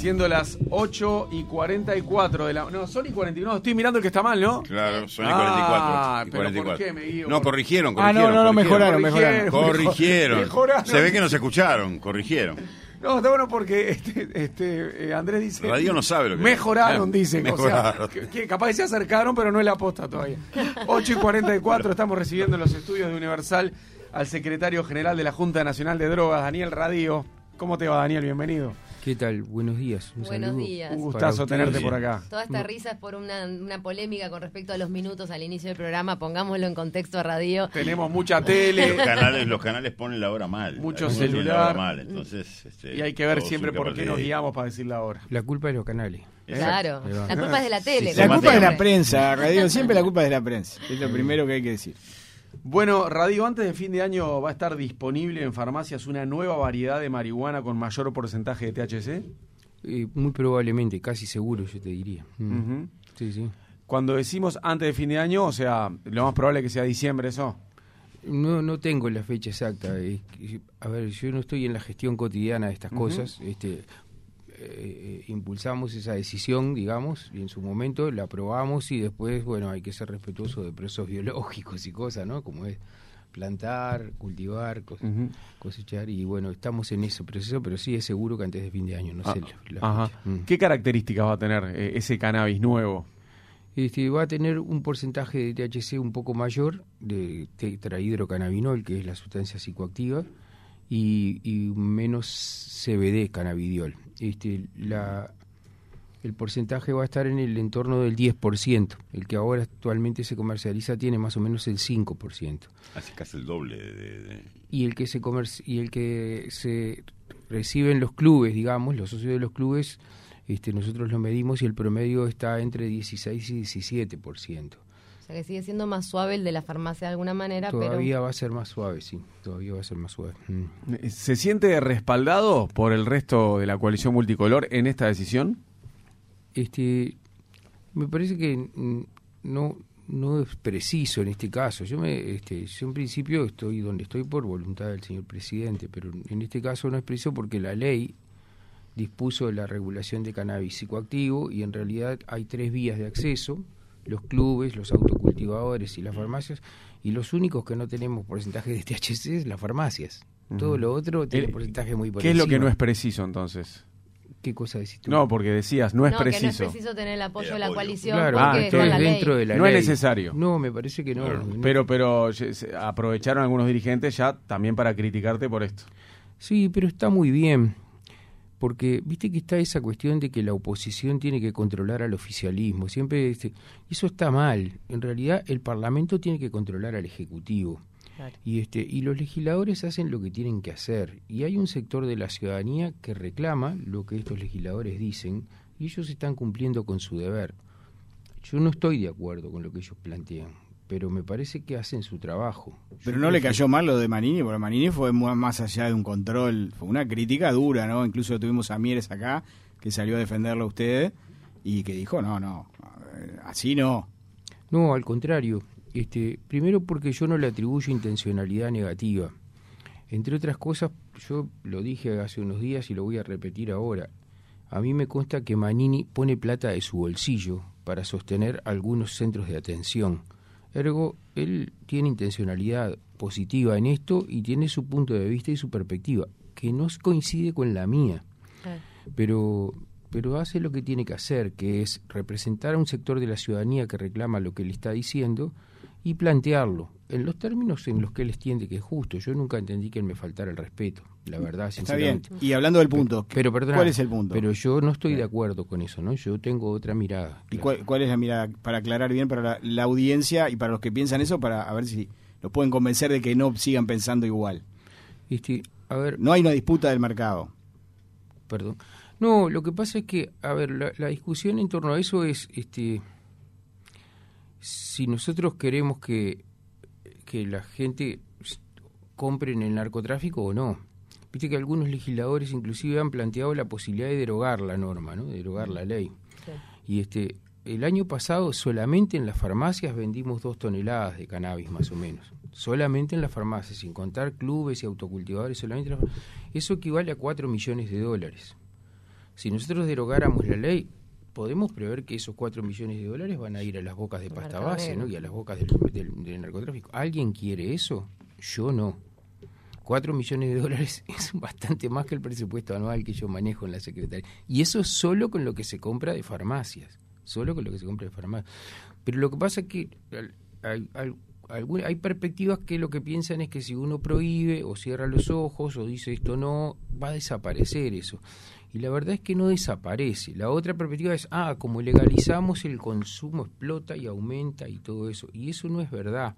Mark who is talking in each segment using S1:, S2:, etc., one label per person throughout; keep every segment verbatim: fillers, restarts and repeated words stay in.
S1: Siendo las ocho y cuarenta y cuatro de la... No, son y cuarenta y uno. Estoy mirando el que está mal, ¿no?
S2: Claro, son y
S1: Ah,
S2: cuarenta y cuatro. Y
S1: pero
S2: cuarenta y cuatro.
S1: ¿por qué me guío?
S2: No, corrigieron,
S3: Ah,
S2: corrigieron.
S3: no, no, no, mejoraron,
S1: Corrigieron,
S3: mejoraron.
S2: Corrigieron.
S1: Mejoraron.
S2: Se ve que nos escucharon, corrigieron.
S1: No, está bueno porque este, este eh, Andrés dice...
S2: Radio no sabe lo que...
S1: Mejoraron,
S2: Ah,
S1: dicen.
S2: Mejoraron.
S1: O sea, que, que capaz que se acercaron, pero no es la posta todavía. ocho y cuarenta y cuatro, estamos recibiendo en los estudios de Universal al secretario general de la Junta Nacional de Drogas, Daniel Radío. ¿Cómo te va, Daniel? Bienvenido.
S4: ¿Qué tal? Buenos días. Un
S5: Buenos
S4: saludo.
S5: días.
S1: Un gustazo tenerte por acá.
S5: Toda esta risa es por una, una polémica con respecto a los minutos al inicio del programa. Pongámoslo en contexto a Radio.
S1: Tenemos mucha tele.
S2: Los canales, los canales ponen la hora mal.
S1: Mucho
S2: Algunos tienen
S1: celular.
S2: la hora mal, entonces, este,
S1: Y hay que ver
S2: todo
S1: siempre
S2: surge
S1: por
S2: a
S1: qué
S2: partir
S1: nos
S2: de ahí.
S1: guiamos para decir la hora.
S4: La culpa de los canales.
S5: Claro.
S4: Ahí va.
S5: La culpa es de la tele.
S2: Sí,
S3: La
S2: sí,
S3: culpa es de la
S5: siempre.
S3: prensa, Radio. Siempre la culpa es de la prensa. Es lo primero que hay que decir.
S1: Bueno, Radio, antes de fin de año va a estar disponible en farmacias una nueva variedad de marihuana con mayor porcentaje de T H C.
S4: Eh, muy probablemente, casi seguro, yo te diría. Mm.
S1: Ujú.
S4: Sí, sí.
S1: Cuando decimos antes de fin de año, o sea, lo más probable es que sea diciembre, eso.
S4: No, no tengo la fecha exacta. Es que, a ver, yo no estoy en la gestión cotidiana de estas
S1: Ujú.
S4: cosas. Este, eh, impulsamos esa decisión, digamos, y en su momento la aprobamos y después, bueno, hay que ser respetuoso de procesos biológicos y cosas, ¿no? Como es plantar, cultivar, cos-
S1: Ujú.
S4: cosechar, y bueno, estamos en ese proceso, pero sí es seguro que antes de fin de año, no
S1: Ah,
S4: sé la, la
S1: Ajá.
S4: fecha. Mm.
S1: ¿Qué características va a tener eh, ese cannabis nuevo?
S4: Este, va a tener un porcentaje de T H C un poco mayor, de tetrahidrocannabinol, que es la sustancia psicoactiva, y, y menos C B D, cannabidiol. Este, la, el porcentaje va a estar en el entorno del diez por ciento. El que ahora actualmente se comercializa tiene más o menos el cinco por ciento.
S2: Hace casi el doble de... de- de-
S4: Y el que se comerci- y el que se recibe en los clubes, digamos, los socios de los clubes, este, nosotros lo medimos y el promedio está entre dieciséis y diecisiete por ciento.
S5: O sea que sigue siendo más suave el de la farmacia de alguna manera,
S4: Todavía
S5: pero
S4: va a ser más suave, sí, todavía va a ser más suave. Mm.
S1: ¿Se siente respaldado por el resto de la coalición multicolor en esta decisión?
S4: Este, me parece que mm, no no es preciso en este caso. Yo me este, yo en principio estoy donde estoy por voluntad del señor presidente, pero en este caso no es preciso porque la ley dispuso la regulación de cannabis psicoactivo y en realidad hay tres vías de acceso: los clubes, los autocultivadores y las farmacias, y los únicos que no tenemos porcentaje de T H C es las farmacias. Todo
S1: Ujú.
S4: lo otro tiene
S1: Eh,
S4: porcentaje muy por
S1: ¿Qué es lo que
S4: encima.
S1: no es preciso entonces?
S4: ¿Qué cosa decís tú?
S1: No, porque decías, no es
S5: no, que no es
S1: preciso.
S5: preciso tener el apoyo
S2: El
S5: de la
S2: apoyo.
S5: coalición
S4: Claro,
S1: Ah,
S5: porque
S1: entonces
S5: con la ley.
S4: dentro de la
S1: No
S4: ley.
S1: es necesario.
S4: No, me parece que no.
S2: Claro.
S4: No.
S1: Pero, pero se- se aprovecharon algunos dirigentes ya también para criticarte por esto.
S4: Sí, pero está muy bien, porque viste que está esa cuestión de que la oposición tiene que controlar al oficialismo. Siempre este, eso está mal. En realidad el Parlamento tiene que controlar al Ejecutivo.
S5: Claro.
S4: Y este y los legisladores hacen lo que tienen que hacer. Y hay un sector de la ciudadanía que reclama lo que estos legisladores dicen y ellos están cumpliendo con su deber. Yo no estoy de acuerdo con lo que ellos plantean, pero me parece que hacen su trabajo.
S3: Pero
S4: Yo
S3: no le
S4: prefiero-
S3: cayó mal lo de Manini, porque Manini fue mu- más allá de un control, fue una crítica dura, ¿no? Incluso tuvimos a Mieres acá, que salió a defenderlo a ustedes, y que dijo, no, no, eh, así no.
S4: No, al contrario. Este, primero porque yo no le atribuyo intencionalidad negativa. Entre otras cosas, yo lo dije hace unos días y lo voy a repetir ahora. A mí me consta que Manini pone plata de su bolsillo para sostener algunos centros de atención. Ergo, él tiene intencionalidad positiva en esto y tiene su punto de vista y su perspectiva, que no coincide con la mía.
S5: Claro.
S4: Pero, pero hace lo que tiene que hacer, que es representar a un sector de la ciudadanía que reclama lo que él está diciendo y plantearlo en los términos en los que él entiende que es justo. Yo nunca entendí que él me faltara el respeto, la verdad,
S3: Está bien.
S4: sinceramente.
S3: Y hablando del punto,
S4: Pero perdona,
S3: ¿cuál es el punto?
S4: Pero yo no estoy de acuerdo con eso, ¿no? Yo tengo otra mirada.
S3: ¿Y
S4: claro.
S3: cuál, cuál es la mirada, para aclarar bien para la, la audiencia y para los que piensan eso, para a ver si los pueden convencer de que no sigan pensando igual?
S4: Este, a ver,
S3: No hay una disputa del mercado.
S4: perdón. No, lo que pasa es que, a ver, la, la discusión en torno a eso es, este, si nosotros queremos que, que la gente compre en el narcotráfico o no. Viste que algunos legisladores inclusive han planteado la posibilidad de derogar la norma, ¿no? De derogar la ley.
S5: Sí.
S4: Y este, el año pasado solamente en las farmacias vendimos dos toneladas de cannabis más o menos. Solamente en las farmacias, sin contar clubes y autocultivadores, solamente en las farmacias. Eso equivale a cuatro millones de dólares. Si nosotros derogáramos la ley, podemos prever que esos cuatro millones de dólares van a ir a las bocas de pasta base, ¿no? Y a las bocas del, del, del narcotráfico. ¿Alguien quiere eso? Yo no. cuatro millones de dólares es bastante más que el presupuesto anual que yo manejo en la Secretaría. Y eso solo con lo que se compra de farmacias. Solo con lo que se compra de farmacias. Pero lo que pasa es que hay, hay, hay, hay perspectivas que lo que piensan es que si uno prohíbe o cierra los ojos o dice esto no, va a desaparecer eso. Y la verdad es que no desaparece. La otra perspectiva es, ah, como legalizamos el consumo explota y aumenta y todo eso. Y eso no es verdad.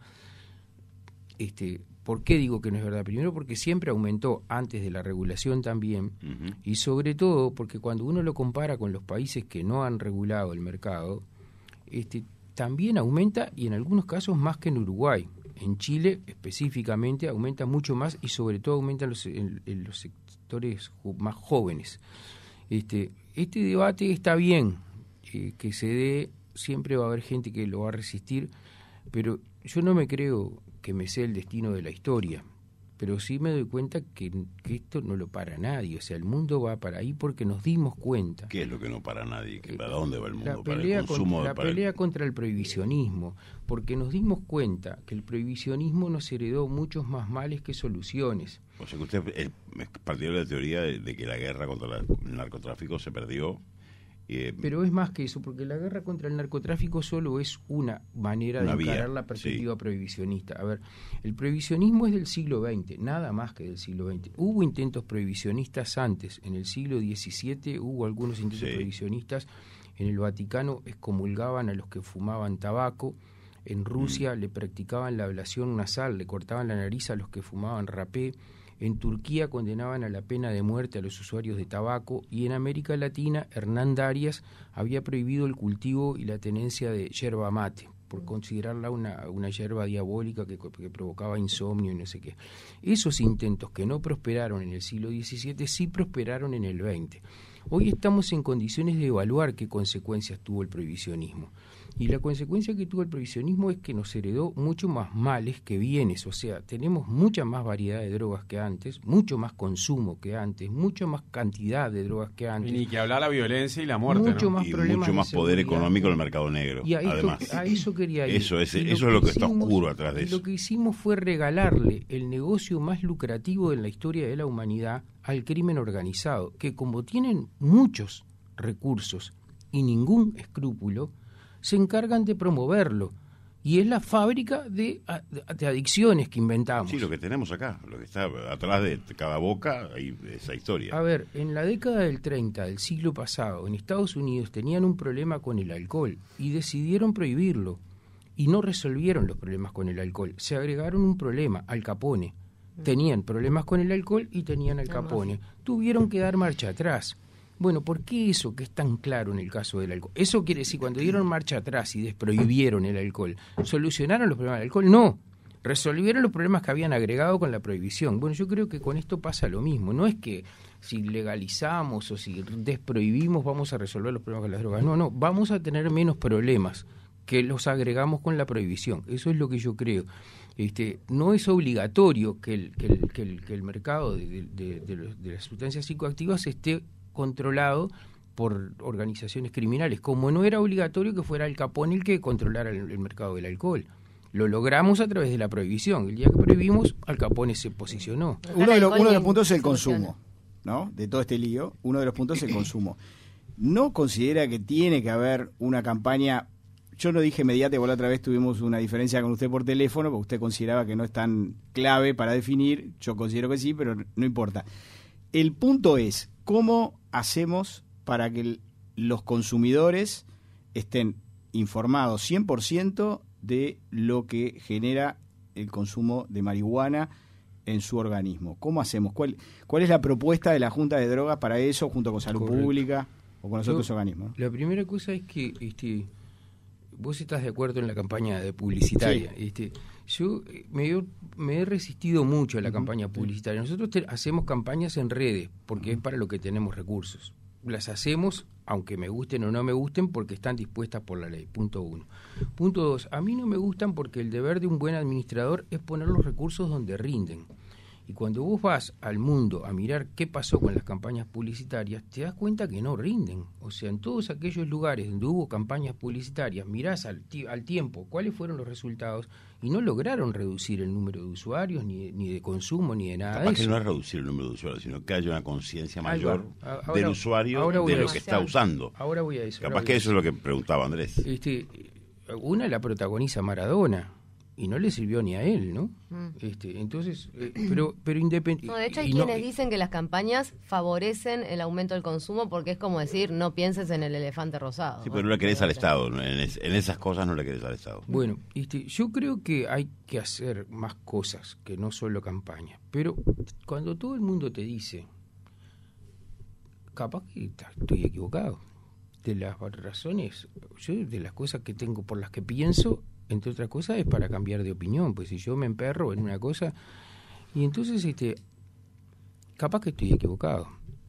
S4: Este, ¿Por qué digo que no es verdad? Primero porque siempre aumentó antes de la regulación también, uh-huh. y sobre todo porque cuando uno lo compara con los países que no han regulado el mercado, este, también aumenta y en algunos casos más que en Uruguay. En Chile específicamente aumenta mucho más y sobre todo aumenta en los, en, en los sectores más jóvenes. Este, este debate está bien, eh, que se dé, siempre va a haber gente que lo va a resistir, pero yo no me creo que me sé el destino de la historia, pero sí me doy cuenta que, que esto no lo para nadie, o sea, el mundo va para ahí porque nos dimos cuenta.
S2: ¿Qué es lo que no para nadie? ¿Que ¿Para dónde va el mundo?
S4: La pelea,
S2: ¿Para el consumo?
S4: Contra, la
S2: para
S4: pelea
S2: el... contra
S4: el prohibicionismo, porque nos dimos cuenta que el prohibicionismo nos heredó muchos más males que soluciones.
S2: O sea que usted es partidario de la teoría de, de que la guerra contra la, el narcotráfico se perdió. Eh,
S4: Pero es más que eso, porque la guerra contra el narcotráfico solo es una manera una de encarar vía, la perspectiva sí. prohibicionista. A ver, el prohibicionismo es del siglo veinte, nada más que del siglo veinte. Hubo intentos prohibicionistas antes, en el siglo diecisiete hubo algunos intentos sí. prohibicionistas, en el Vaticano excomulgaban a los que fumaban tabaco, en Rusia mm. le practicaban la ablación nasal, le cortaban la nariz a los que fumaban rapé, en Turquía condenaban a la pena de muerte a los usuarios de tabaco y en América Latina Hernán Darias había prohibido el cultivo y la tenencia de yerba mate por considerarla una, una yerba diabólica que, que provocaba insomnio y no sé qué. Esos intentos que no prosperaron en el siglo diecisiete sí prosperaron en el veinte. Hoy estamos en condiciones de evaluar qué consecuencias tuvo el prohibicionismo. Y la consecuencia que tuvo el prohibicionismo es que nos heredó mucho más males que bienes. O sea, tenemos mucha más variedad de drogas que antes, mucho más consumo que antes, mucho más cantidad de drogas que antes.
S1: Y ni que hablar la violencia y la muerte,
S4: mucho
S1: ¿no?
S4: más
S2: y
S4: problemas
S2: mucho más poder económico en el mercado negro,
S4: y a esto,
S2: además.
S4: A eso quería ir.
S2: Eso es,
S4: lo
S2: eso es lo que hicimos, está oscuro atrás de eso.
S4: Lo que hicimos fue regalarle el negocio más lucrativo en la historia de la humanidad al crimen organizado, que como tienen muchos recursos y ningún escrúpulo, se encargan de promoverlo. Y es la fábrica de, de adicciones que inventamos.
S2: Sí, lo que tenemos acá, lo que está atrás de cada boca, hay esa historia.
S4: A ver, en la década del treinta del siglo pasado, en Estados Unidos tenían un problema con el alcohol y decidieron prohibirlo. Y no resolvieron los problemas con el alcohol. Se agregaron un problema, Al Capone. Tenían problemas con el alcohol y tenían Al Capone. Tuvieron que dar marcha atrás. Bueno, ¿por qué eso que es tan claro en el caso del alcohol? Eso quiere decir, cuando dieron marcha atrás y desprohibieron el alcohol, ¿solucionaron los problemas del alcohol? No, resolvieron los problemas que habían agregado con la prohibición. Bueno, yo creo que con esto pasa lo mismo. No es que si legalizamos o si desprohibimos vamos a resolver los problemas con las drogas. No, no, vamos a tener menos problemas que los agregamos con la prohibición. Eso es lo que yo creo. Este, no es obligatorio que el, que el, que el, que el mercado de, de, de, de, los, de las sustancias psicoactivas esté controlado por organizaciones criminales, como no era obligatorio que fuera Al Capone el que controlara el, el mercado del alcohol. Lo logramos a través de la prohibición. El día que prohibimos, Al Capone se posicionó.
S3: Uno de, los, uno de los puntos es el consumo, ¿no? De todo este lío, uno de los puntos es el consumo. ¿No considera que tiene que haber una campaña? Yo no dije mediática, la otra vez tuvimos una diferencia con usted por teléfono, porque usted consideraba que no es tan clave para definir, yo considero que sí, pero no importa. El punto es, ¿cómo hacemos para que el, los consumidores estén informados cien por ciento de lo que genera el consumo de marihuana en su organismo? ¿Cómo hacemos? ¿Cuál, cuál es la propuesta de la Junta de Drogas para eso, junto con Salud
S4: Correcto.
S3: Pública o con los
S4: Yo,
S3: otros organismos?
S4: La primera cosa es que este, vos estás de acuerdo en la campaña de publicitaria. Sí. Este, yo me, me he resistido mucho a la uh-huh. campaña publicitaria. Nosotros te, hacemos campañas en redes porque uh-huh. es para lo que tenemos recursos. Las hacemos, aunque me gusten o no me gusten, porque están dispuestas por la ley. Punto uno. Punto dos. A mí no me gustan porque el deber de un buen administrador es poner los recursos donde rinden. Y cuando vos vas al mundo a mirar qué pasó con las campañas publicitarias, te das cuenta que no rinden. O sea, en todos aquellos lugares donde hubo campañas publicitarias, mirás al, al tiempo cuáles fueron los resultados y no lograron reducir el número de usuarios, ni, ni de consumo, ni de nada
S2: Capaz
S4: de eso.
S2: que no es reducir el número de usuarios, sino que haya una conciencia mayor
S4: ahora,
S2: del usuario
S4: ahora
S2: de
S4: a
S2: lo
S4: eso.
S2: que está usando.
S4: Ahora voy a eso.
S2: Capaz que eso es lo que preguntaba Andrés.
S4: Este, una la protagoniza Maradona y no le sirvió ni a él, ¿no?
S5: Mm.
S4: Este, entonces, eh, pero, pero independiente.
S5: No, de hecho hay quienes dicen que las campañas favorecen el aumento del consumo porque es como decir, no pienses en el elefante rosado.
S2: Sí, pero no le querés al Estado, ¿no? en, es, en esas cosas no le querés al Estado.
S4: Bueno, este, yo creo que hay que hacer más cosas que no solo campañas, pero cuando todo el mundo te dice, capaz que estoy equivocado, de las razones, yo de las cosas que tengo por las que pienso, entre otras cosas es para cambiar de opinión, pues si yo me emperro en una cosa y entonces este capaz que estoy equivocado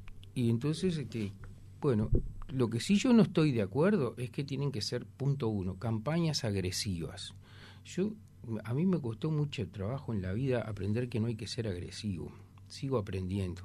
S4: y entonces este bueno, lo que sí yo no estoy de acuerdo es que tienen que ser, punto uno, campañas agresivas. Yo a mí me costó mucho trabajo en la vida aprender que no hay que ser agresivo, sigo aprendiendo.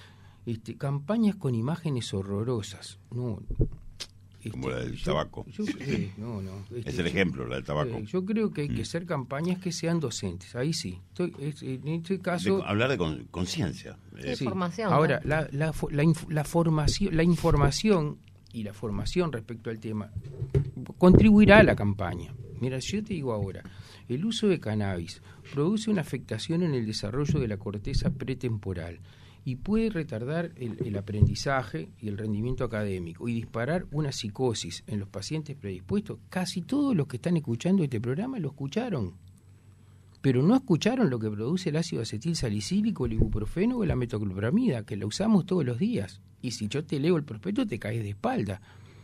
S4: Este, campañas con imágenes horrorosas, no. Este,
S2: Como la del
S4: yo,
S2: tabaco.
S4: Yo, eh, no, no, este,
S2: es el ejemplo, la del tabaco.
S4: Eh, yo creo que hay
S2: Mm.
S4: que hacer campañas que sean docentes. Ahí sí. Estoy, es, en este caso.
S2: De, hablar de con, conciencia.
S5: Sí,
S4: sí.
S5: formación.
S4: Ahora,
S5: ¿no?
S4: la, la, la, inf, la formación, la información y la formación respecto al tema contribuirá a la campaña. Mira, si yo te digo ahora, el uso de cannabis produce una afectación en el desarrollo de la corteza pretemporal y puede retardar el, el aprendizaje y el rendimiento académico y disparar una psicosis en los pacientes predispuestos. Casi todos los que están escuchando este programa lo escucharon, pero no escucharon lo que produce el ácido acetil salicílico, el ibuprofeno o la metoclopramida, que la usamos todos los días. Y si yo te leo el prospecto te caes de espalda.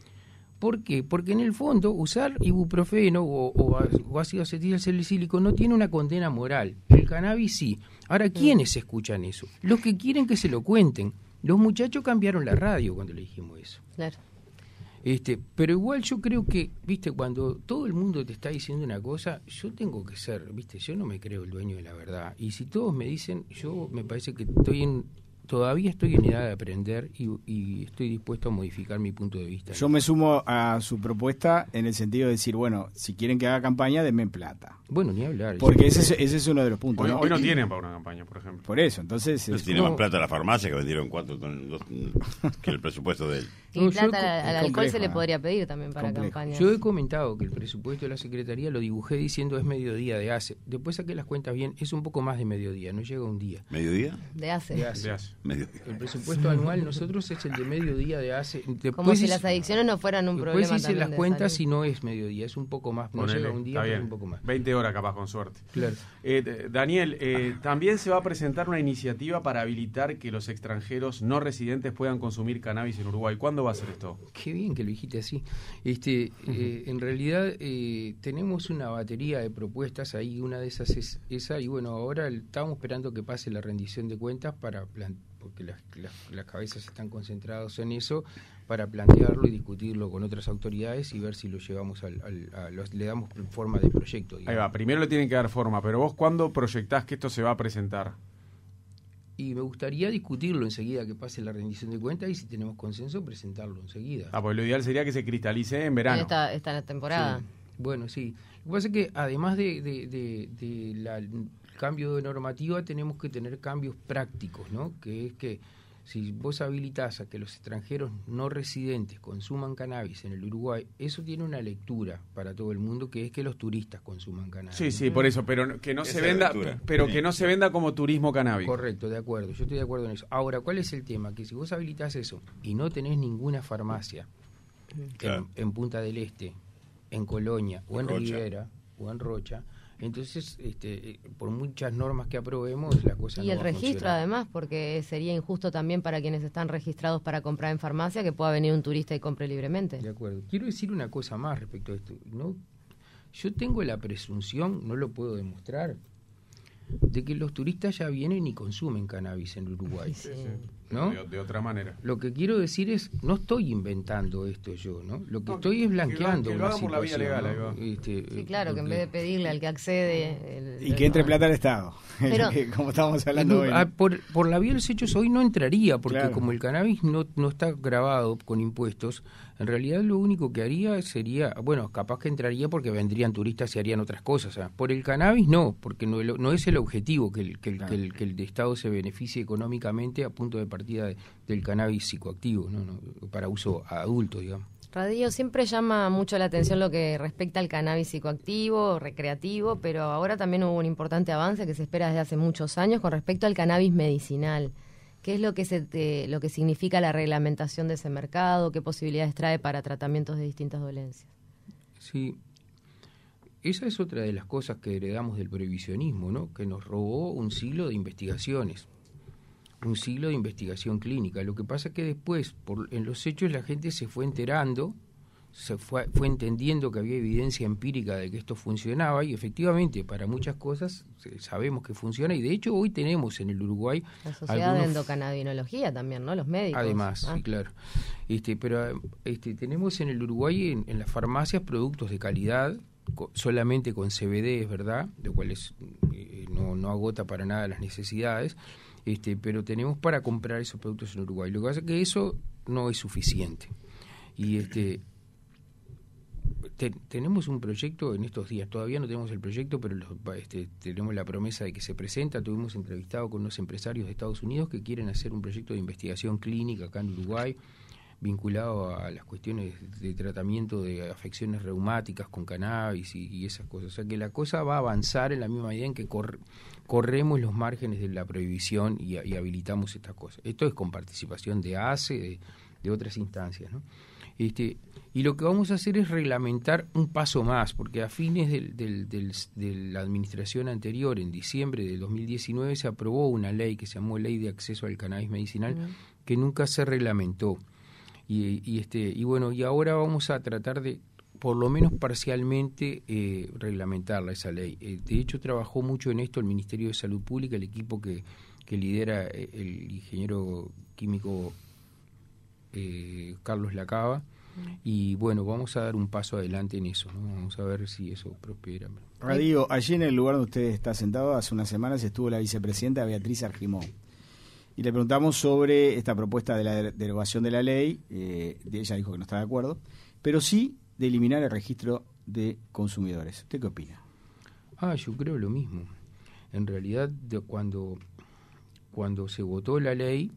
S4: ¿Por qué? Porque en el fondo usar ibuprofeno o, o, o ácido acetil salicílico no tiene una condena moral. El cannabis sí. Ahora, ¿quiénes escuchan eso? Los que quieren que se lo cuenten. Los muchachos cambiaron la radio cuando le dijimos eso.
S5: Claro.
S4: Este, pero igual yo creo que, viste, cuando todo el mundo te está diciendo una cosa, yo tengo que ser, viste, yo no me creo el dueño de la verdad. Y si todos me dicen, yo me parece que estoy en... Todavía estoy en edad de aprender y, y estoy dispuesto a modificar mi punto de vista.
S3: Yo me sumo a su propuesta en el sentido de decir, bueno, si quieren que haga campaña, denme plata.
S4: Bueno, ni hablar.
S3: Porque ese es, ese es uno de los puntos.
S1: Hoy,
S3: ¿no?
S1: hoy no tienen para una campaña, por ejemplo.
S3: Por eso, entonces...
S2: Pero
S3: es-
S2: tiene
S4: no.
S2: más plata la farmacia que vendieron cuatro ton- dos- que el presupuesto de él.
S5: Y
S4: No, yo
S5: plata
S4: co-
S5: al, al
S3: es
S5: alcohol
S3: complejo,
S5: se le
S3: ¿no?
S5: podría pedir también para
S3: Complejo.
S5: campañas.
S4: Yo he comentado que el presupuesto de la Secretaría lo dibujé diciendo es mediodía de ACE. Después saqué las cuentas bien, es un poco más de mediodía, no llega a un día.
S2: ¿Mediodía?
S5: De hace.
S4: De ACE.
S1: De hace.
S2: Mediodía.
S4: El presupuesto anual nosotros es el de mediodía de ACE. Después
S5: Como si
S4: hice-
S5: las adicciones no fueran un
S4: después
S5: problema
S4: hice
S5: también
S4: las
S5: de
S4: cuentas
S5: salud.
S4: y no es mediodía, es un poco más, no
S1: Ponele,
S4: llega a un día,
S1: está
S4: pero
S1: bien.
S4: un poco más.
S1: veinte horas capaz, con suerte.
S4: Claro.
S1: Eh, d- Daniel, eh, también se va a presentar una iniciativa para habilitar que los extranjeros no residentes puedan consumir cannabis en Uruguay. ¿Cuándo va a ser esto?
S4: Qué bien que lo dijiste así. Este, eh, en realidad eh, tenemos una batería de propuestas ahí, una de esas es esa, y bueno, ahora el- estamos esperando que pase la rendición de cuentas para plan- porque las, las, las cabezas están concentradas en eso, para plantearlo y discutirlo con otras autoridades y ver si lo llevamos al, al- a los- le damos forma de proyecto.
S1: Ahí
S4: digamos.
S1: va, primero le tienen que dar forma, pero vos, ¿cuándo proyectás que esto se va a presentar?
S4: Y me gustaría discutirlo enseguida que pase la rendición de cuentas y si tenemos consenso presentarlo enseguida.
S1: Ah, pues lo ideal sería que se cristalice en verano.
S5: En esta, esta temporada.
S4: Sí. Bueno, sí. Lo que pasa es que además de, de, de, de la- el cambio de normativa tenemos que tener cambios prácticos, ¿no? Que es que si vos habilitás a que los extranjeros no residentes consuman cannabis en el Uruguay, eso tiene una lectura para todo el mundo, que es que los turistas consuman cannabis.
S1: Sí, sí, por eso, pero no- que no
S2: Esa
S1: se
S2: es la
S1: venda,
S2: lectura.
S1: pero
S2: Sí.
S1: que no se venda como turismo canábico.
S4: Correcto, de acuerdo, yo estoy de acuerdo en eso. Ahora, ¿cuál es el tema? Que si vos habilitás eso y no tenés ninguna farmacia
S2: Claro.
S4: en, en Punta del Este, en Colonia, o en
S2: Rocha.
S4: Rivera, o en Rocha, entonces, este, eh, por muchas normas que aprobemos, la cosa
S5: Y
S4: no
S5: el
S4: va a
S5: registro,
S4: funcionar.
S5: además, porque sería injusto también para quienes están registrados para comprar en farmacia que pueda venir un turista y compre libremente.
S4: De acuerdo. Quiero decir una cosa más respecto a esto. No, yo tengo la presunción, no lo puedo demostrar, de que los turistas ya vienen y consumen cannabis en Uruguay.
S5: Sí.
S4: ¿No?
S1: De, de otra manera.
S4: Lo que quiero decir es, no estoy inventando esto yo, ¿no? Lo que
S1: No,
S4: estoy es blanqueando
S1: que lo
S4: una
S1: hagan por la vía
S4: situación,
S1: legal,
S4: ¿no?
S1: ahí va.
S4: Este,
S5: Sí, claro, que en vez de pedirle al que accede... el-
S3: Y que entre
S5: el-
S3: plata al Estado,
S5: Pero-
S3: que, como estábamos hablando
S4: No,
S3: hoy.
S4: ah, por, por la vía de los hechos hoy no entraría, porque
S3: Claro.
S4: como el cannabis no, no está grabado con impuestos, en realidad lo único que haría sería, bueno, capaz que entraría porque vendrían turistas y harían otras cosas. ¿Ah? Por el cannabis no, porque no, no es el objetivo que el, que, el,
S3: Claro.
S4: que, el, que el Estado se beneficie económicamente a punto de partida de, del cannabis psicoactivo, ¿no? No, para uso adulto, digamos.
S5: Radio siempre llama mucho la atención lo que respecta al cannabis psicoactivo, recreativo, pero ahora también hubo un importante avance que se espera desde hace muchos años con respecto al cannabis medicinal. ¿Qué es lo que, se te- lo que significa la reglamentación de ese mercado? ¿Qué posibilidades trae para tratamientos de distintas dolencias?
S4: Sí, esa es otra de las cosas que heredamos del prohibicionismo, ¿no? Que nos robó un siglo de investigaciones, un siglo de investigación clínica. Lo que pasa es que después, por, en los hechos, la gente se fue enterando, se fue, fue entendiendo que había evidencia empírica de que esto funcionaba y efectivamente para muchas cosas eh, sabemos que funciona y de hecho hoy tenemos en el Uruguay
S5: La Sociedad
S4: algunos-
S5: de Endocannabinología también, ¿no? Los médicos.
S4: Además,
S5: Ah.
S4: sí, claro. Este, pero este, tenemos en el Uruguay, en, en las farmacias, productos de calidad, co- solamente con C B D, es verdad, lo cual es, eh, no, no agota para nada las necesidades, este, pero tenemos para comprar esos productos en Uruguay. Lo que pasa es que eso no es suficiente. Y este te- tenemos un proyecto en estos días, todavía no tenemos el proyecto, pero los- este, tenemos la promesa de que se presenta. Tuvimos entrevistado con unos empresarios de Estados Unidos que quieren hacer un proyecto de investigación clínica acá en Uruguay, vinculado a las cuestiones de tratamiento de afecciones reumáticas con cannabis y, y esas cosas. O sea que la cosa va a avanzar en la misma medida en que cor- corremos los márgenes de la prohibición y, y habilitamos estas cosas. Esto es con participación de A C E, de, de otras instancias, ¿no? Este, y lo que vamos a hacer es reglamentar un paso más, porque a fines del, del, del, de la administración anterior, en diciembre de dos mil diecinueve, se aprobó una ley que se llamó Ley de Acceso al Cannabis Medicinal, uh-huh. que nunca se reglamentó. Y, y, este, y bueno, y ahora vamos a tratar de, por lo menos parcialmente, eh, reglamentarla esa ley. Eh, de hecho, trabajó mucho en esto el Ministerio de Salud Pública, el equipo que, que lidera el ingeniero químico Eh, Carlos Lacaba, y bueno, vamos a dar un paso adelante en eso, ¿no? Vamos a ver si eso prospera.
S3: Radio, allí en el lugar donde usted está sentado, hace unas semanas estuvo la vicepresidenta Beatriz Argimón y le preguntamos sobre esta propuesta de la derogación de la ley. Eh, ella dijo que no está de acuerdo, pero sí de eliminar el registro de consumidores. ¿Usted qué opina?
S4: Ah, yo creo lo mismo. En realidad, de cuando, cuando se votó la ley,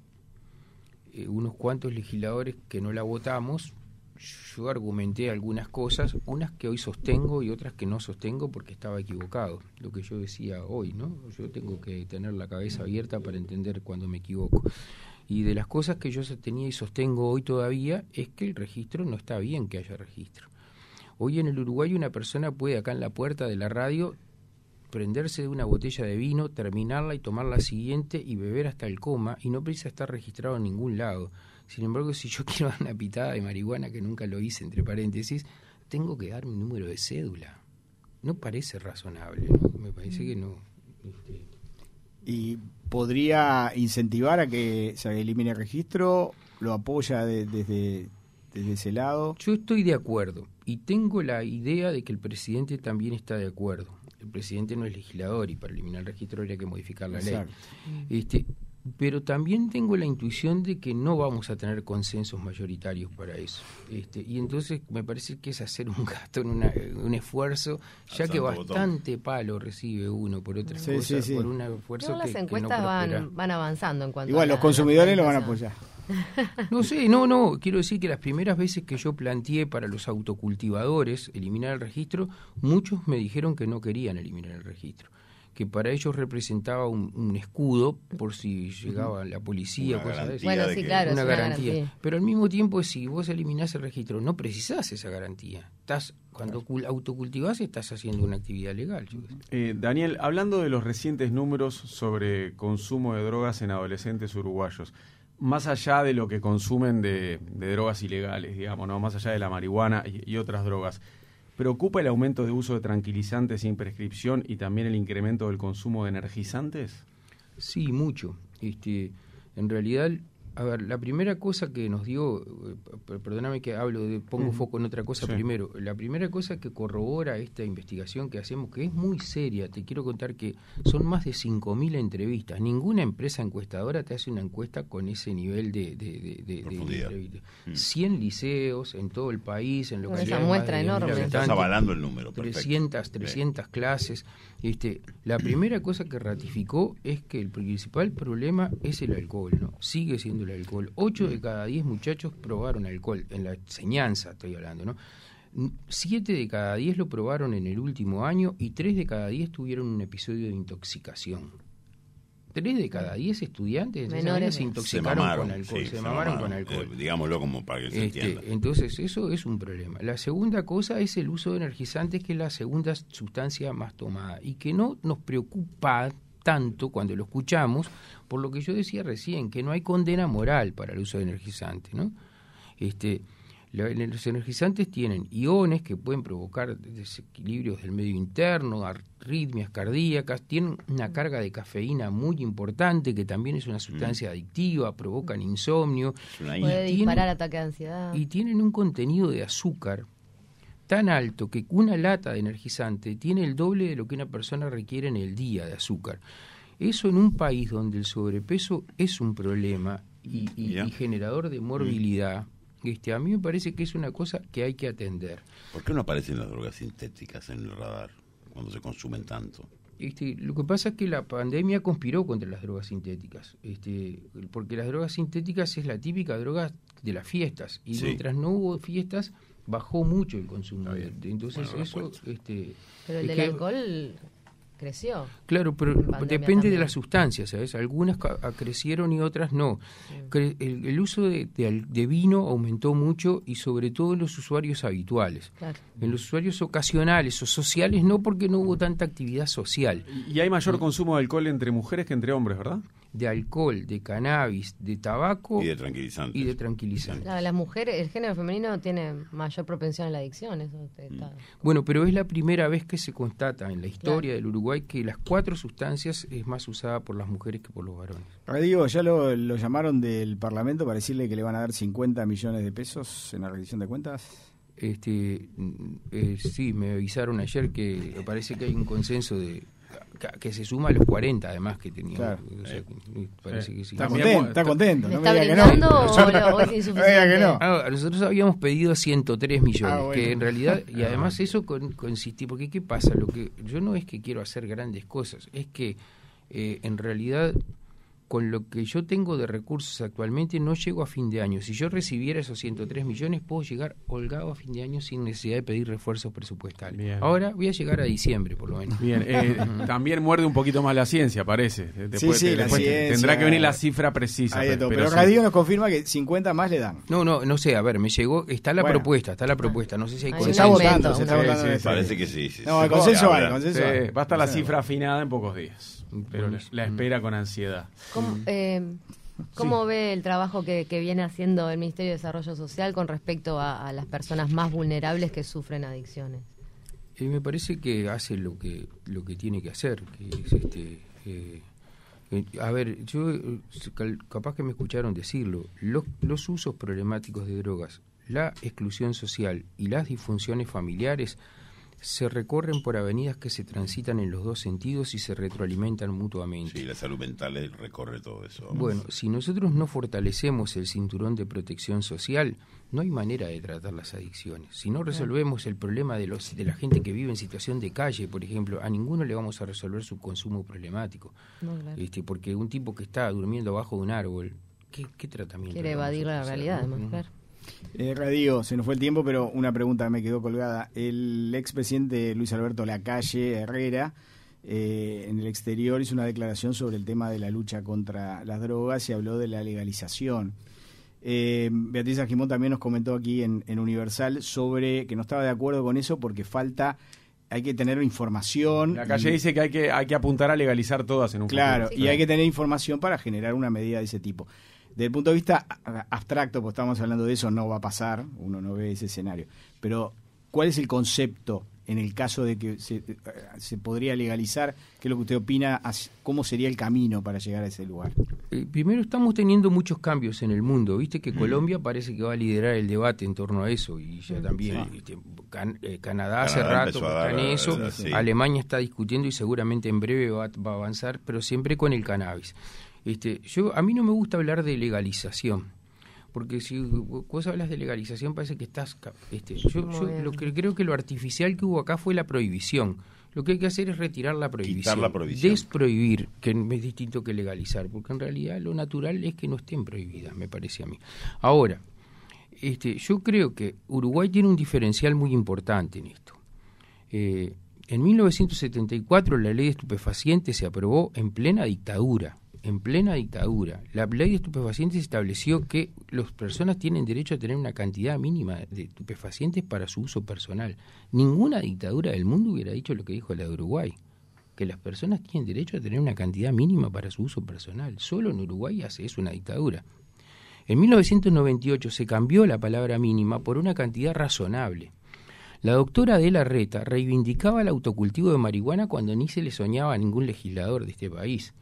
S4: Eh, unos cuantos legisladores que no la votamos, yo argumenté algunas cosas, unas que hoy sostengo y otras que no sostengo porque estaba equivocado, lo que yo decía hoy, ¿no? Yo tengo que tener la cabeza abierta para entender cuando me equivoco. Y de las cosas que yo sostenía y sostengo hoy todavía es que el registro no está bien que haya registro. Hoy en el Uruguay una persona puede acá en la puerta de la radio prenderse de una botella de vino, terminarla y tomar la siguiente y beber hasta el coma y no precisa estar registrado en ningún lado. Sin embargo, si yo quiero dar una pitada de marihuana, que nunca lo hice, entre paréntesis, tengo que dar mi número de cédula. No parece razonable, ¿no? Me parece que no. Este...
S3: ¿Y podría incentivar a que se elimine el registro? ¿Lo apoya de, desde, desde ese lado?
S4: Yo estoy de acuerdo y tengo la idea de que el presidente también está de acuerdo. El presidente no es legislador y para eliminar el registro habría que modificar la
S3: Exacto.
S4: ley. Este, pero también tengo la intuición de que no vamos a tener consensos mayoritarios para eso. Este, y entonces me parece que es hacer un gasto, en una, un esfuerzo, ya que bastante botón. palo recibe uno por otras
S3: sí,
S4: cosas,
S3: sí, sí.
S4: por un esfuerzo
S5: no, las
S4: que,
S5: encuestas
S4: que no
S5: van, van avanzando en cuanto
S3: Igual,
S5: a la,
S3: los consumidores
S5: la
S3: lo van a apoyar.
S4: No sé, no, no, quiero decir que las primeras veces que yo planteé para los autocultivadores eliminar el registro, muchos me dijeron que no querían eliminar el registro, que para ellos representaba un, un escudo por si llegaba la policía,
S2: una
S4: cosas de eso.
S5: Bueno, sí, claro,
S4: una,
S5: es una
S4: garantía.
S5: garantía.
S4: Pero al mismo tiempo, si vos eliminás el registro, no precisás esa garantía. Estás Cuando claro. autocultivás, estás haciendo una actividad legal.
S1: Eh, Daniel, hablando de los recientes números sobre consumo de drogas en adolescentes uruguayos, más allá de lo que consumen de, de drogas ilegales, digamos, ¿no? Más allá de la marihuana y, y otras drogas, ¿preocupa el aumento de uso de tranquilizantes sin prescripción y también el incremento del consumo de energizantes?
S4: Sí, mucho. Este, en realidad, a ver, la primera cosa que nos dio, eh, perdóname que hablo, de, pongo mm. foco en otra cosa sí. primero, la primera cosa que corrobora esta investigación que hacemos, que es muy seria, te quiero contar que son más de cinco mil entrevistas, ninguna empresa encuestadora te hace una encuesta con ese nivel de, de, de, de, de entrevistas. Mm. cien liceos en todo el país, en localidades
S5: esa muestra enorme.
S2: Estás avalando el número,
S4: trescientas, trescientas clases. Este, la primera cosa que ratificó es que el principal problema es el alcohol, ¿no? Sigue siendo el alcohol. Ocho de cada diez muchachos probaron alcohol, en la enseñanza estoy hablando, ¿no? Siete de cada diez lo probaron en el último año y tres de cada diez tuvieron un episodio de intoxicación. Tres de cada diez estudiantes menores se intoxicaron se mamaron, con alcohol, sí, se, se mamaron, mamaron con alcohol.
S2: Eh, digámoslo como para que se
S4: este,
S2: entienda.
S4: Entonces, eso es un problema. La segunda cosa es el uso de energizantes, que es la segunda sustancia más tomada y que no nos preocupa tanto cuando lo escuchamos, por lo que yo decía recién, que no hay condena moral para el uso de energizantes, ¿no? Este, los energizantes tienen iones que pueden provocar desequilibrios del medio interno, arritmias cardíacas, tienen una carga de cafeína muy importante, que también es una sustancia mm. adictiva, provocan insomnio.
S5: Puede disparar ataque de ansiedad.
S4: Y tienen un contenido de azúcar tan alto que una lata de energizante tiene el doble de lo que una persona requiere en el día de azúcar. Eso en un país donde el sobrepeso es un problema y, y, y generador de morbilidad, mm. Este, a mí me parece que es una cosa que hay que atender.
S2: ¿Por qué no aparecen las drogas sintéticas en el radar cuando se consumen tanto?
S4: Este, lo que pasa es que la pandemia conspiró contra las drogas sintéticas, este, porque las drogas sintéticas es la típica droga de las fiestas, y sí. mientras no hubo fiestas bajó mucho el consumo. Entonces bueno, eso... Este,
S5: Pero el del que, alcohol... creció.
S4: Claro, pero depende también de las sustancias, ¿sabes? Algunas crecieron y otras no. Sí. El, el uso de, de, de vino aumentó mucho y sobre todo en los usuarios habituales. Claro. En los usuarios ocasionales o sociales no, porque no hubo tanta actividad social.
S1: Y hay mayor consumo de alcohol entre mujeres que entre hombres, ¿verdad?
S4: De alcohol, de cannabis, de tabaco
S2: y de tranquilizantes.
S4: Y de tranquilizantes.
S5: Claro, las mujeres, el género femenino tiene mayor propensión a la adicción. Eso está...
S4: mm. Bueno, pero es la primera vez que se constata en la historia claro. del Uruguay que las cuatro sustancias es más usada por las mujeres que por los varones.
S3: Digo, ya lo, lo llamaron del Parlamento para decirle que le van a dar cincuenta millones de pesos en la rendición de cuentas.
S4: Este, eh, sí, me avisaron ayer que parece que hay un consenso de que se suma a los cuarenta además que tenía. Claro. O sea, eh, parece eh. que sí.
S3: Está contento, está contento.
S5: ¿Me está brindando no. o, o es insuficiente?
S3: No.
S4: Ah, nosotros habíamos pedido ciento tres millones, ah, bueno. que en realidad, y además eso con, consistí, porque ¿qué pasa? Lo que yo no es que quiero hacer grandes cosas, es que eh, en realidad con lo que yo tengo de recursos actualmente no llego a fin de año. Si yo recibiera esos ciento tres millones, puedo llegar holgado a fin de año sin necesidad de pedir refuerzos presupuestales. Bien. Ahora voy a llegar a diciembre, por lo menos.
S1: Bien, eh, también muerde un poquito más la ciencia, parece. Después,
S3: sí, sí,
S1: te,
S3: la
S1: después
S3: ciencia,
S1: tendrá que venir la cifra precisa.
S3: Pero,
S1: pero
S3: pero
S1: sí.
S3: Radio nos confirma que cincuenta más le dan.
S4: No, no, no sé, a ver, me llegó, está la bueno. propuesta, está la propuesta, no sé si hay
S5: consenso.
S3: Se está votando, se está
S1: sí,
S3: votando.
S1: Sí, sí,
S2: parece que sí. sí
S3: no,
S2: sí.
S3: el consenso hay,
S2: sí,
S3: consenso hay.
S1: Va a estar la cifra afinada en pocos días. Pero mm. la espera con ansiedad.
S5: ¿Cómo, eh, ¿cómo sí. ve el trabajo que, que viene haciendo el Ministerio de Desarrollo Social con respecto a, a las personas más vulnerables que sufren adicciones?
S4: Eh, me parece que hace lo que lo que tiene que hacer, que es este eh, eh, a ver, yo capaz que me escucharon decirlo, los, los usos problemáticos de drogas, la exclusión social y las disfunciones familiares se recorren por avenidas que se transitan en los dos sentidos y se retroalimentan mutuamente.
S2: Sí, la salud mental recorre todo eso. Vamos.
S4: Bueno, si nosotros no fortalecemos el cinturón de protección social, no hay manera de tratar las adicciones. Si no resolvemos el problema de los de la gente que vive en situación de calle, por ejemplo, a ninguno le vamos a resolver su consumo problemático. No, claro. Este, porque un tipo que está durmiendo abajo de un árbol, ¿qué, qué tratamiento?
S5: Quiere evadir la realidad, además, ¿no? Claro.
S3: Eh, Radio, se nos fue el tiempo, pero una pregunta me quedó colgada. El expresidente Luis Alberto Lacalle Herrera, eh, en el exterior, hizo una declaración sobre el tema de la lucha contra las drogas y habló de la legalización. Eh, Beatriz Argimón también nos comentó aquí en, en Universal sobre que no estaba de acuerdo con eso porque falta, hay que tener información.
S1: Lacalle y... dice que hay que hay que apuntar a legalizar todas en un
S3: claro,
S1: futuro.
S3: y claro. hay que tener información para generar una medida de ese tipo. Desde el punto de vista abstracto, pues estamos hablando de eso, no va a pasar, uno no ve ese escenario. Pero ¿cuál es el concepto en el caso de que se, se podría legalizar? ¿Qué es lo que usted opina? ¿Cómo sería el camino para llegar a ese lugar?
S4: Eh, primero, estamos teniendo muchos cambios en el mundo. Viste que mm. Colombia parece que va a liderar el debate en torno a eso, y ya también sí. este, Can, eh, Canadá hace Canadá rato está en eso, eh, sí. Alemania está discutiendo y seguramente en breve va, va a avanzar, pero siempre con el cannabis. Este, yo a mí no me gusta hablar de legalización, porque si vos hablas de legalización parece que estás... Este, yo yo lo que, creo que lo artificial que hubo acá fue la prohibición. Lo que hay que hacer es retirar la prohibición.
S2: Quitar la prohibición.
S4: Desprohibir, que es distinto que legalizar, porque en realidad lo natural es que no estén prohibidas, me parece a mí. Ahora, este, yo creo que Uruguay tiene un diferencial muy importante en esto. Eh, en mil novecientos setenta y cuatro la ley de estupefacientes se aprobó en plena dictadura. En plena dictadura, la ley de estupefacientes estableció que las personas tienen derecho a tener una cantidad mínima de estupefacientes para su uso personal. Ninguna dictadura del mundo hubiera dicho lo que dijo la de Uruguay, que las personas tienen derecho a tener una cantidad mínima para su uso personal. Solo en Uruguay hace eso una dictadura. En mil novecientos noventa y ocho se cambió la palabra mínima por una cantidad razonable. La doctora Adela Reta reivindicaba el autocultivo de marihuana cuando ni se le soñaba a ningún legislador de este país.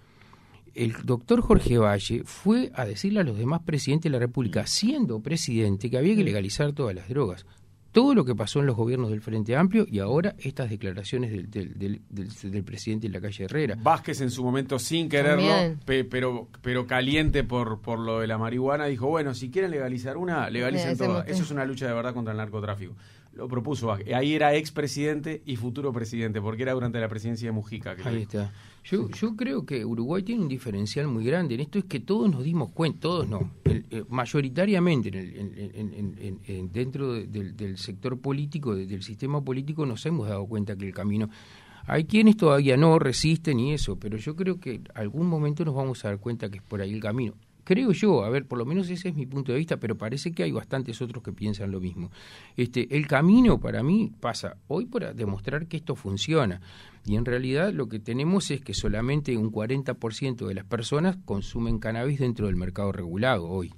S4: El doctor Jorge Valle fue a decirle a los demás presidentes de la República, siendo presidente, que había que legalizar todas las drogas. Todo lo que pasó en los gobiernos del Frente Amplio y ahora estas declaraciones del, del, del, del, del presidente en la calle Herrera.
S1: Vázquez en su momento, sin quererlo, pe, pero pero caliente por, por lo de la marihuana, dijo, bueno, si quieren legalizar una, legalicen todas. Eso es una lucha de verdad contra el narcotráfico. Lo propuso Vázquez. Ahí era expresidente y futuro presidente, porque era durante la presidencia de Mujica. Que
S4: Ahí está. Yo, yo creo que Uruguay tiene un diferencial muy grande en esto, es que todos nos dimos cuenta, todos no, el, eh, mayoritariamente en el, en, en, en, en, dentro de, del, del sector político, de, del sistema político, nos hemos dado cuenta que el camino... Hay quienes todavía no resisten y eso, pero yo creo que algún momento nos vamos a dar cuenta que es por ahí el camino. Creo yo, a ver, por lo menos ese es mi punto de vista, pero parece que hay bastantes otros que piensan lo mismo. Este, el camino para mí pasa hoy por demostrar que esto funciona. Y en realidad lo que tenemos es que solamente un cuarenta por ciento de las personas consumen cannabis dentro del mercado regulado hoy.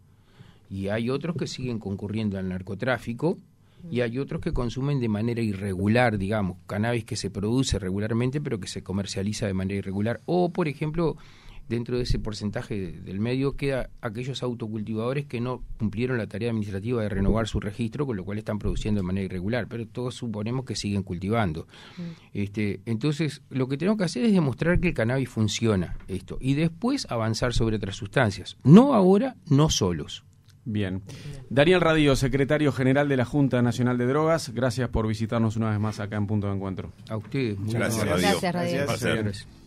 S4: Y hay otros que siguen concurriendo al narcotráfico y hay otros que consumen de manera irregular, digamos, cannabis que se produce regularmente pero que se comercializa de manera irregular. O, por ejemplo, dentro de ese porcentaje del medio queda aquellos autocultivadores que no cumplieron la tarea administrativa de renovar su registro, con lo cual están produciendo de manera irregular, pero todos suponemos que siguen cultivando. Mm. Este, entonces, lo que tenemos que hacer es demostrar que el cannabis funciona, esto, y después avanzar sobre otras sustancias. No ahora, no solos.
S1: Bien. Daniel Radío, secretario general de la Junta Nacional de Drogas, gracias por visitarnos una vez más acá en Punto de Encuentro.
S4: A ustedes.
S2: Muchas gracias,
S5: Radío. Gracias, Radío.
S2: Gracias.